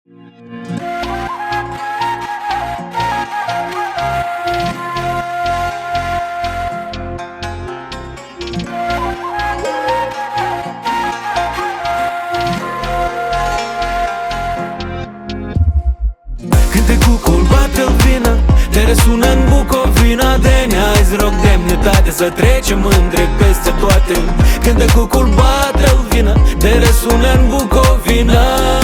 Cântecul bate-l vină, te resună în Bucovina. Denia, îți rog demnitate să trecem mândri peste toate. Cântecul bate-l vină, te resună în Bucovina.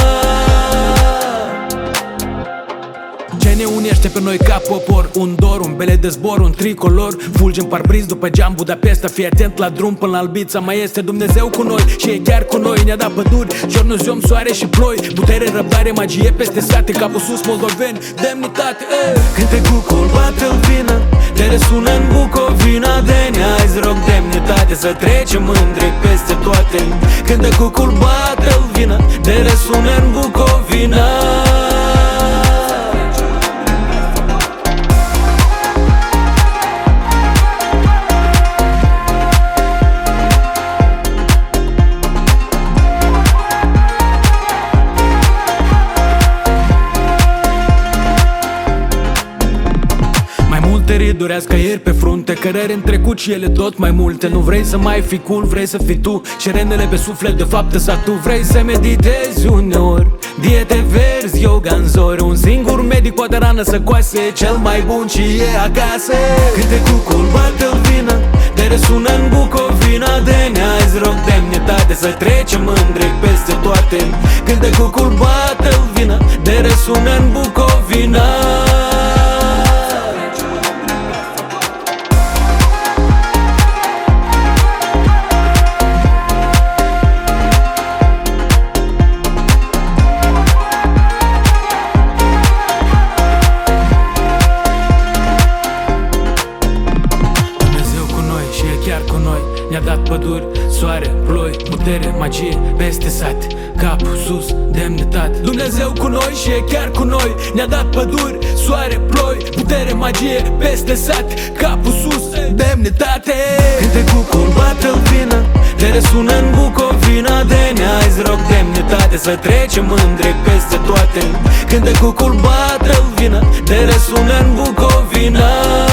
Ce ne unește pe noi ca popor? Un dor, un bele de zbor, un tricolor. Fulgi în parbriz după geam Budapesta. Fii atent la drum până la Albița. Mai este Dumnezeu cu noi și e chiar cu noi. Ne-a dat păduri, giorno, ziom, soare și ploi. Putere, răbdare, magie peste sate. Capul sus, moldoveni, demnitate. Cântecul bate-l vină, te resună în Bucovina. Denia, îți rog demnitate să trecem mândri peste toate. Cântecul bate-l vină, te resună în Bucovina. Durească ieri pe frunte, cărări în trecut și ele tot mai multe. Nu vrei să mai fii cool, vrei să fii tu. Șerenele pe suflet de fapt sa tu. Vrei să meditezi uneori, diete verzi, yoga în zori. Un singur medic poate rană să coase, cel mai bun și e acasă. Cântecul bate-l vină, te resună în Bucovina. Denia, îți rog demnitate să trecem mândri peste toate. Cântecul bate-l vină, te resună în Bucovina. Ne-a dat păduri, soare, ploi, putere, magie peste sat. Capul sus, demnitate. Dumnezeu cu noi și e chiar cu noi. Ne-a dat păduri, soare, ploi, putere, magie peste sat. Capul sus, demnitate. Cântecul bate-l vină, te resună în Bucovina. Denia, îți rog demnitate să trecem mândri peste toate. Cântecul bate-l vină, te resună în Bucovina.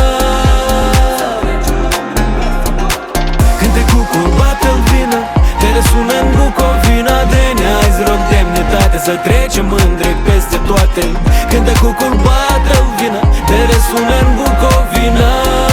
Cântecul bate-l vină, te resună în Bucovina. Denia, îți rog demnitate să trecem mândri peste toate. Cântecul bate-l vină, te resună în Bucovina.